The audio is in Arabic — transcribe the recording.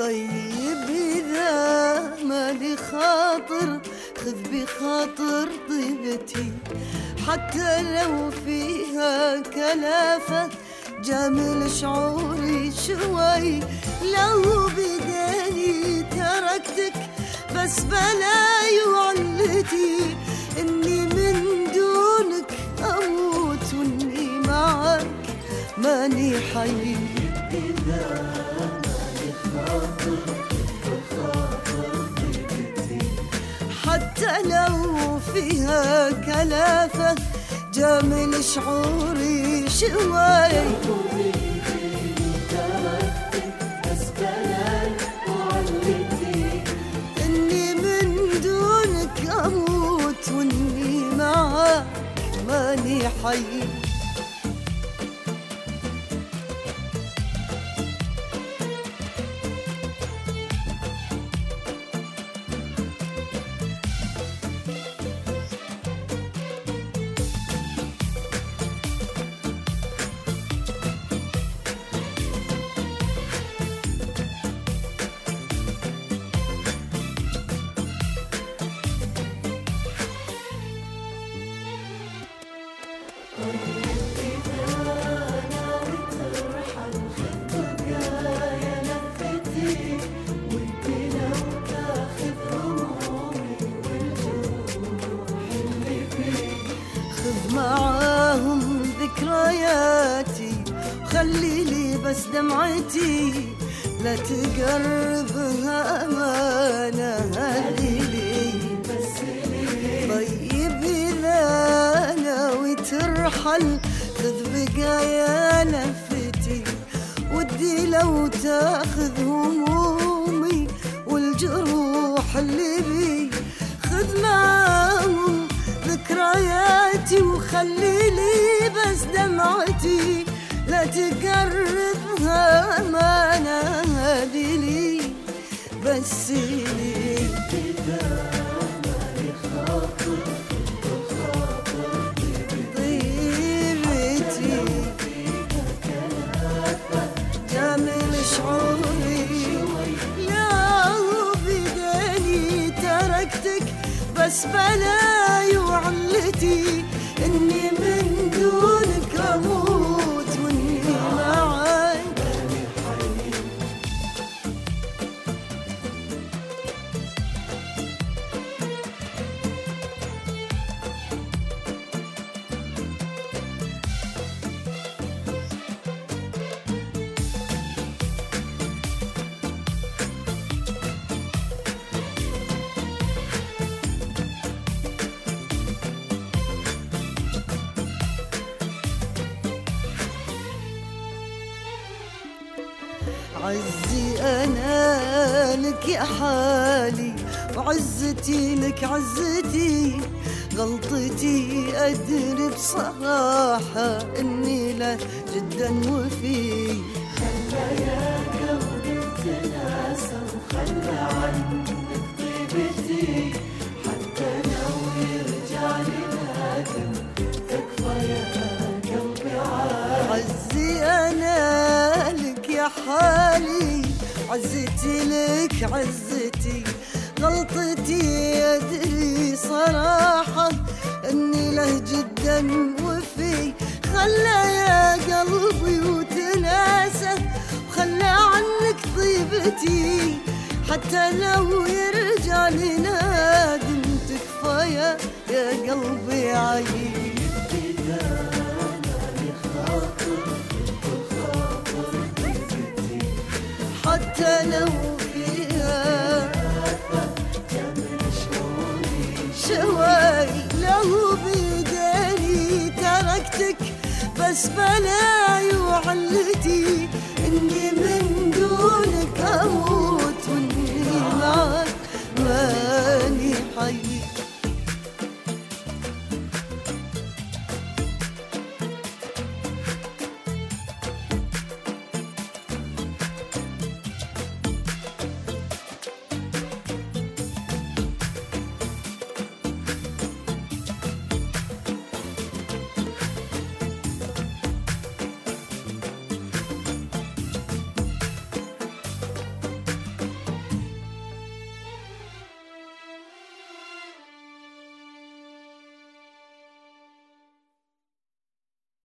طيب إذا مالي خاطر خذ بخاطر طيبتي، حتى لو فيها كلافة جامل شعوري شوي. لو بداني تركتك بس بلاي وعلتي، إني من دونك أموت وإني معك ماني حي. حتى لو فيها كلافة جامل شعوري شوي. إني من دونك أموت وإني معك ماني حي. معاهم ذكرياتي خلي لي بس دمعتي، لا تقربها أمانة هذي لي بس لي. طيب إذا ناوي ترحل خذ بقايا لفتي، ودي لو تاخذ همومي والجروح اللي بي. خذ معاهم ذكرياتي وخلي لي بس دمعتي، لا تقربها أمانة هذي لي بس لي. طيبتي جامل شعوري، لو بداني تركتك بس بلاي وعلتي، إني من دونك أموت وإني معاك. عزي أنا لك يا حالي، وعزتي لك عزتي. غلطتي أدري بصراحة إني له جدا وفي. خلى يا قلبي تناسى وخلى عنك طيبتي، حتى لو يرجع لي نادم تكفى يا قلبي عزي أنا لك يا حالي، عزتي لك عزتي. غلطتي أدري صراحة إني له جدا وفي. خلى يا قلبي وتناسى وخلى عنك طيبتي، حتى لو يرجع لي نادم تكفى يا قلبي عيب. حتى لو فيها شوي، لو بداني تركتك بس بلاي وعلتي، إني من دونك أموت وإني معك ماني حي.